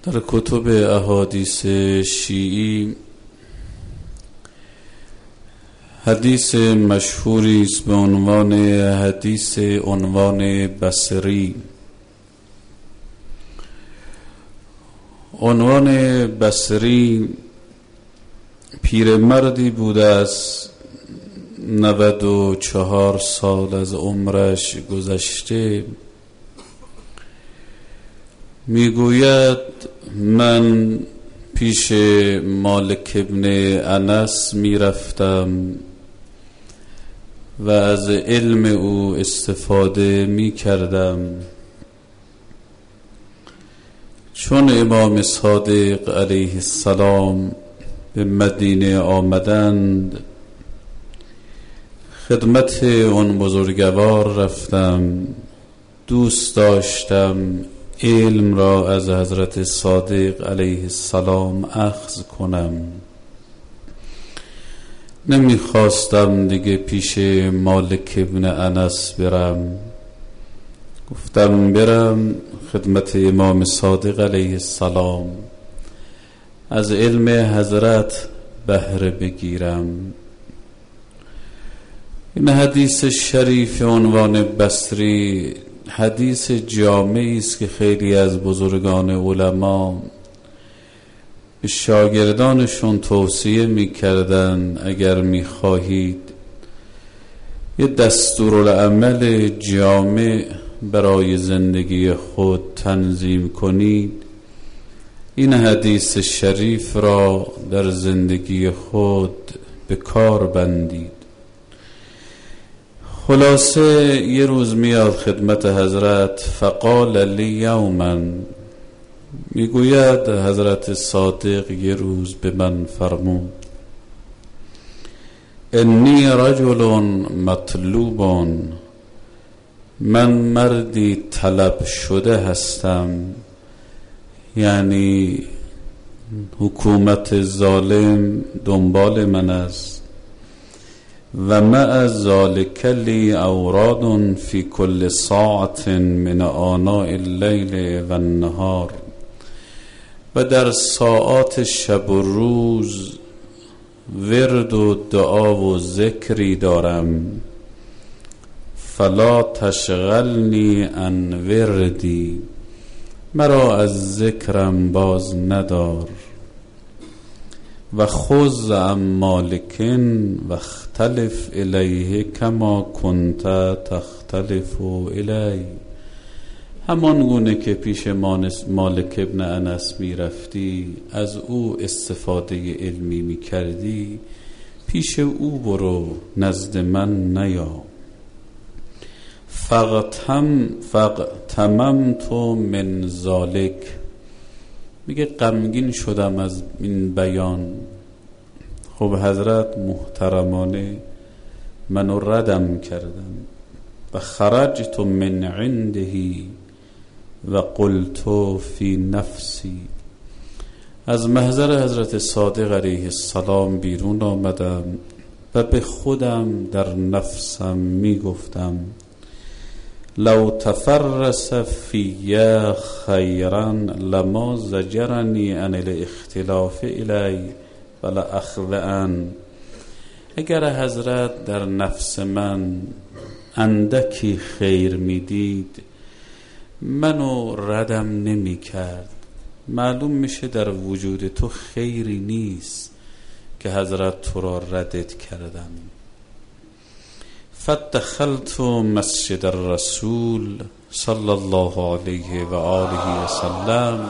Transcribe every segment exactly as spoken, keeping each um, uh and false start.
در کتب احادیث شیعی حدیث مشهوری است به عنوان حدیث عنوان بصری. عنوان بصری پیرمردی بوده است، نود و چهار سال از عمرش گذشته. میگوید من پیش مالک ابن انس میرفتم و از علم او استفاده میکردم. چون امام صادق علیه السلام به مدینه آمدند خدمت اون بزرگوار رفتم، دوست داشتم علم را از حضرت صادق علیه السلام اخذ کنم. نمیخواستم دیگه پیش مالک ابن انس برم. گفتم برم خدمت امام صادق علیه السلام از علم حضرت بهره بگیرم. این حدیث شریف عنوان بصری حدیث جامعی است که خیلی از بزرگان علما به شاگردانشون توصیه میکردن اگر میخواهید یه دستورالعمل جامع برای زندگی خود تنظیم کنید، این حدیث شریف را در زندگی خود به کار بندید. خلاصه یه روز میاد خدمت حضرت، فقال لی یوما، میگوید حضرت صادق یه روز به من فرمود انی رجل مطلوب، من مردی طلب شده هستم، یعنی حکومت ظالم دنبال من است. و مع ذلک لی اوراد فی کل ساعت من آناء اللیل و النهار، و در ساعات شب و روز ورد و دعا و ذکری دارم. فلا تشغلنی عن وردی، مرا از ذکرم باز ندار. و خذ عن مالک و اختلف الیه کما کنت تختلف الی، همان گونه که پیش مالک ابن انس می رفتی از او استفاده علمی می کردی، پیش او برو، نزد من نیا. فاغتم فاغتممت من ذلک، میگه غمگین شدم از این بیان. خب حضرت محترمانه منو ردم کردن. و خرجت من عنده و قلت فی نفسی، از محضر حضرت صادق علیه السلام بیرون آمدم و به خودم در نفسم میگفتم لو تفرس فی خیرا لما زجرنی عن الاختلاف الی ولا اخذن، اگر حضرت در نفس من اندکی خیر میدید منو ردم نمی کرد. معلوم میشه در وجود تو خیری نیست که حضرت تو را ردت کردم. فدخلت مسجد الرسول صلی الله علیه و آله و سلم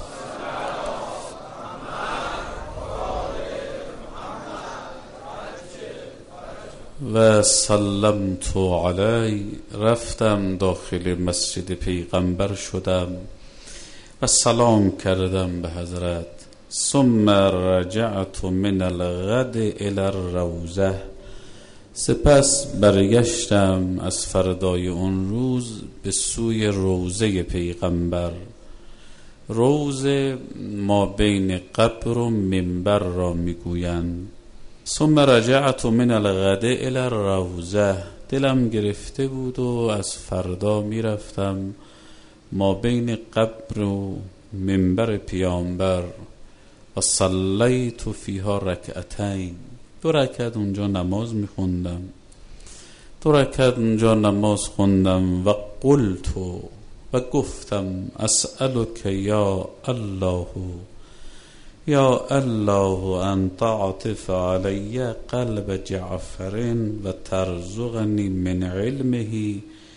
و سلمت علی، رفتم داخل مسجد پیغمبر شدم و سلام کردم به حضرت. ثم رجعت من الغد الى الروضه، سپس برگشتم از فردای اون روز به سوی روضه پیغمبر. روضه ما بین قبر و منبر را میگویند. ثم رجعت من الغد الى الروضه، دلم گرفته بود و از فردا میرفتم ما بین قبر و منبر پیامبر و صلیت فیها رکعتین، دو رکعت اونجا نماز میخوندم دو رکعت اونجا نماز خوندم و قلت و گفتم اسألک یا الله یا الله ان تعطف علی قلب جعفر و ترزقنی من علمه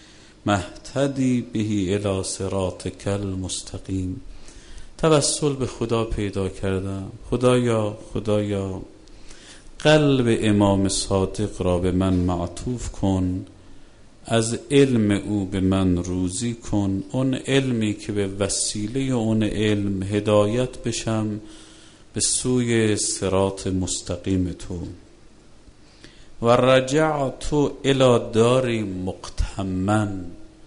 مهتدی به الی صراطک المستقیم. توسل به خدا پیدا کردم، خدایا خدایا قلب امام صادق را به من معطوف کن، از علم او به من روزی کن، اون علمی که به وسیله اون علم هدایت بشم به سوی صراط مستقیم تو. و رجعت الی داری مقتمن،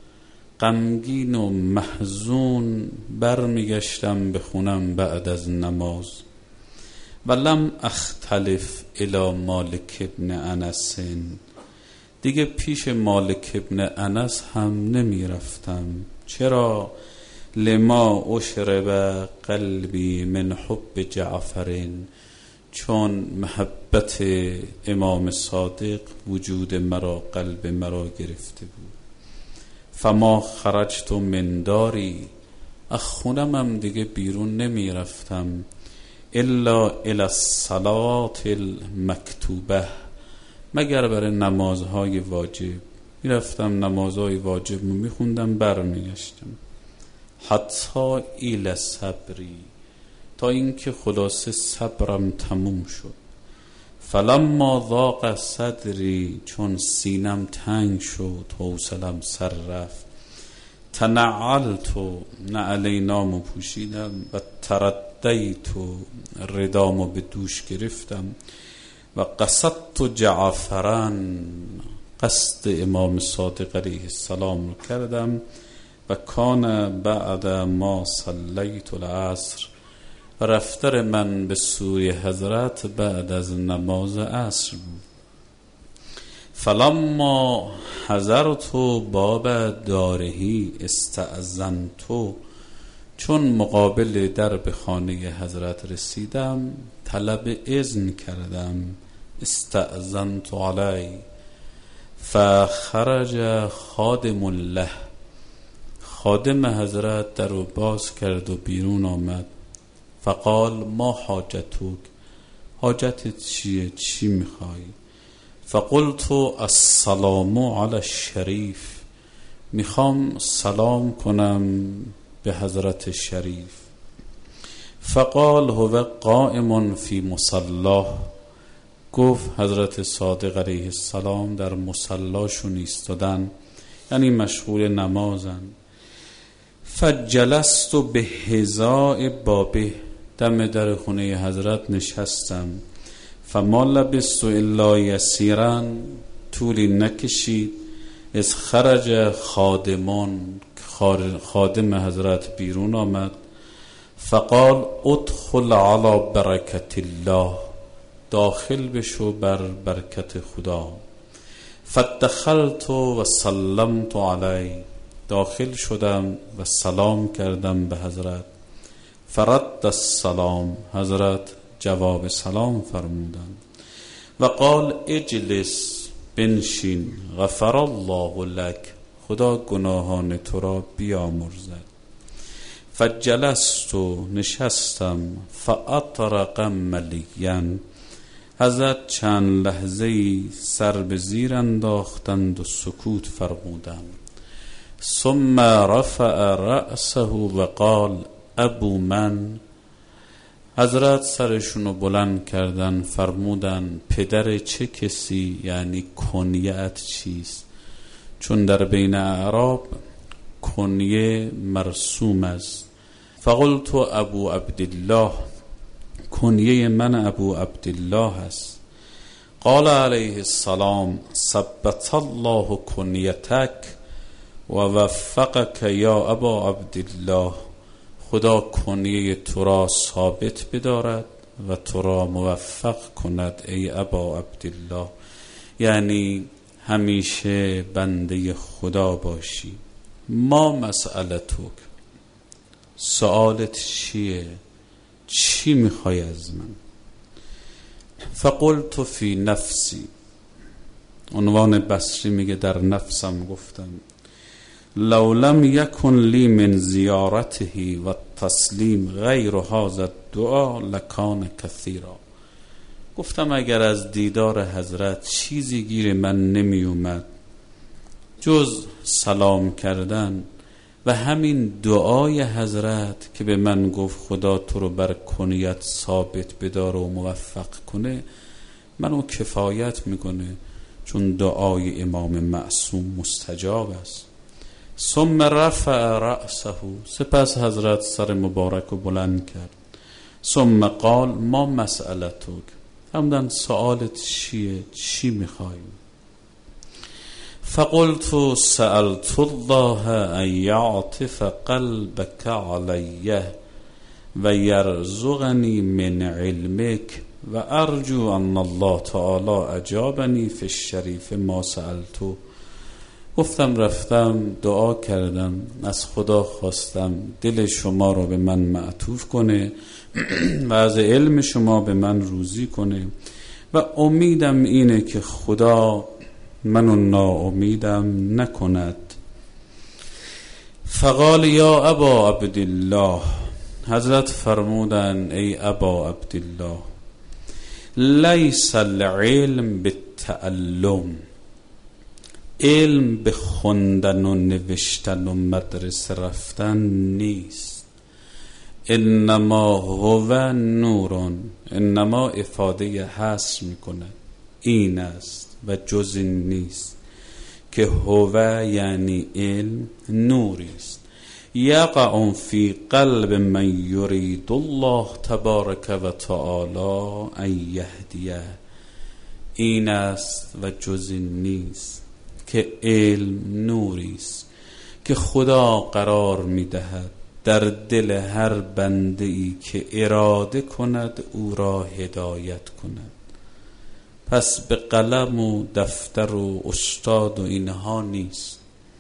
غمگین و محزون برمیگشتم به خونم بعد از نماز. و لم اختلف الی مالک ابن انس، دیگه پیش مالک ابن انس هم نمی رفتم. چرا؟ لما اشرب قلبی من حب جعفر، چون محبت امام صادق وجود مرا، قلب مرا گرفته بود. فما خرجت من داری، از خونم هم دیگه بیرون نمی رفتم، الا الی الصلوات المکتوبه، مگر برای نمازهای واجب می رفتم، نمازهای واجب رو می خوندم برمی گشتم. حتی ایل صبری، تا اینکه خلاصه صبرم تموم شد. فلما ضاق صدری، چون سینم تنگ شد حوصلم سر رفت. تنعلت، نعلینامو پوشیدم و تردیت، ردامو به دوش گرفتم. و قصدت جعفران، قصد امام صادق علیه السلام رو کردم. و کان بعد ما صلیت العصر، و رفتر من به سوی حضرت بعد از نماز عصر بود. فلما حضرت باب دارهی استأذنت، چون مقابل درب خانه حضرت رسیدم طلب اذن کردم. استأذنت علی، فخرج خادم الله، خادم حضرت در رو باز کرد و بیرون آمد. فقال ما حاجتک، حاجتت چیه، چی میخوای؟ فقلت السلام علی الشریف، میخوام سلام کنم به حضرت شریف. فقال هو قائم فی مصلاه، گفت حضرت صادق علیه السلام در مصلاشون ایستادن، یعنی مشغول نمازن. فجلست به حذاء بابه، دم در خونه حضرت نشستم. فما لبثت الا یسیرا، طولی نکشید از خرج خادمان، خادم حضرت بیرون آمد. فقال ادخل علی برکت الله، داخل بشو بر برکت خدا. فدخلت و سلمت علی، داخل شدم و سلام کردم به حضرت. فرد السلام، حضرت جواب سلام فرمودند. و قال اجلس، بنشین، غفر الله لک، خدا گناهان تو را بیامرزد. فجلست، نشستم. فاطرق ملیا، حضرت چند لحظه سر به زیر انداختند و سکوت فرمودند. ثم رفع رأسه و قال ابو من، حضرت سرشونو بلند کردن فرمودن پدر چه کسی، یعنی کنیت چیست؟ چون در بین اعراب کنیه مرسوم است. فقلت ابو عبدالله، کنیه من ابو عبدالله است. قال علیه السلام ثبت الله کنیتک و وفقک یا ابا عبدالله، خدا کنیه تو را ثابت بدارد و تو را موفق کند ای ابا عبدالله، یعنی همیشه بنده خدا باشی. ما مسئلتک، سوالت چیه؟ چی میخوای از من؟ فقلت فی نفسی، عنوان بصری میگه در نفسم گفتم، لو لم یکن لی من زیارته و تسلیم غیر هذا الدعاء لکان کثیرا. گفتم اگر از دیدار حضرت چیزی گیر من نمی اومد جز سلام کردن و همین دعای حضرت که به من گفت خدا تو رو بر کنیت ثابت بدار و موفق کنه، منو کفایت میکنه، چون دعای امام معصوم مستجاب است. ثم رفع رأسه، سپس حضرت سر مبارک رو بلند کرد. ثم قال ما مسئلتک، همدن سوالت چیه؟ چی میخوای؟ فقلت سألت الله ان یعطف قلبک علیه و یرزقنی من علمک و ارجو ان الله تعالی اجابنی فی الشریف ما سألتو. گفتم رفتم دعا کردم، از خدا خواستم دل شما رو به من معطوف کنه و از علم شما به من روزی کنه و امیدم اینه که خدا منو ناامیدم نکند. فقال یا ابا عبدالله، حضرت فرمودن ای ابا عبدالله، لیس العلم بالتعلم، علم به خوندن و نوشتن و مدرسه رفتن نیست. انما هو نورون، انما افاده حصر میکنه، این است و جز این نیست که هو یعنی علم نوری است، یقع فی قلب من یرید الله تبارک و تعالی ان یهدیه. این است و جز این نیست که علم نوری است که خدا قرار میدهد در دل هر بنده ای که اراده کند او را هدایت کند. پس به قلم و دفتر و استاد و اینها نیست.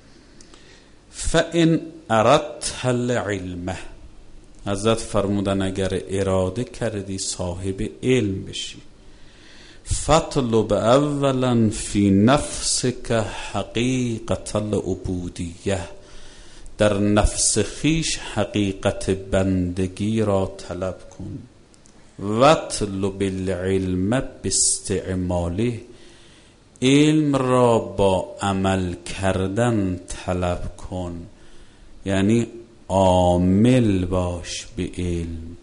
فإن اردت العلم، حضرت فرمودن اگر اراده کردی صاحب علم بشی، فاطلب اولا فی نفسک حقیقت العبودیه، در نفس خیش حقیقت بندگی را طلب کن. واطلب العلم باستعماله، علم را با عمل کردن طلب کن، یعنی عامل باش به علم.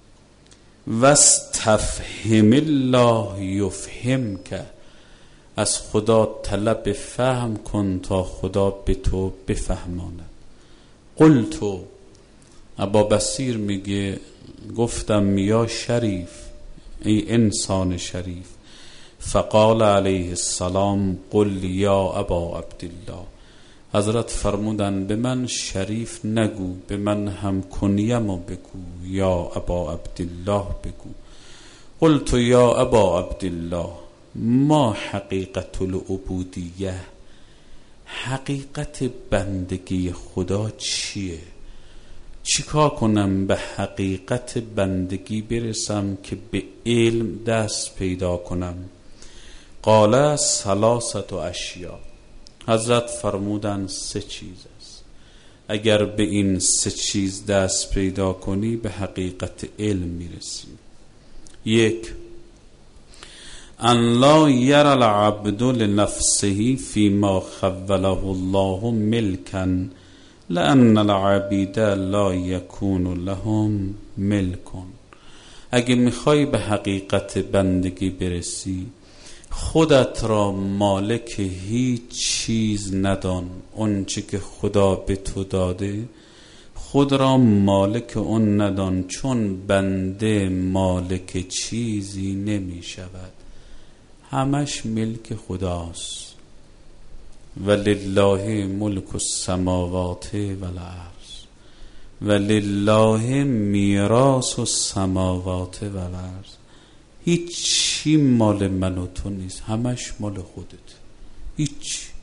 واستفهم الله یفهمک، از خدا طلب فهم کن تا خدا به تو بفهماند. قلت، ابا بصیر میگه گفتم یا شریف، ای انسان شریف. فقال علیه السلام قل یا ابا عبدالله، حضرت فرمودن به من شریف نگو، به من هم کنیمو بگو، یا ابا عبدالله بگو. قلت یا ابا عبدالله ما حقیقت العبودیه، حقیقت بندگی خدا چیه؟ چیکار کنم به حقیقت بندگی برسم که به علم دست پیدا کنم؟ قال ثلاثت اشیاء، حضرت فرمودن سه چیز است. اگر به این سه چیز دست پیدا کنی به حقیقت علم میرسی. یک، ان لا یرى العبد لنفسه فيما خوله الله ملکا لان العبید لا یکون لهم ملک. اگه میخوای به حقیقت بندگی برسی خودت را مالک هیچ چیز ندان، اون چی که خدا به تو داده خود را مالک اون ندان، چون بنده مالک چیزی نمی شود، همش ملک خداست. ولله ملک السماوات والارض ولله میراث السماوات والارض. هیچی مال من و تو نیست، همش مال خودت. هیچ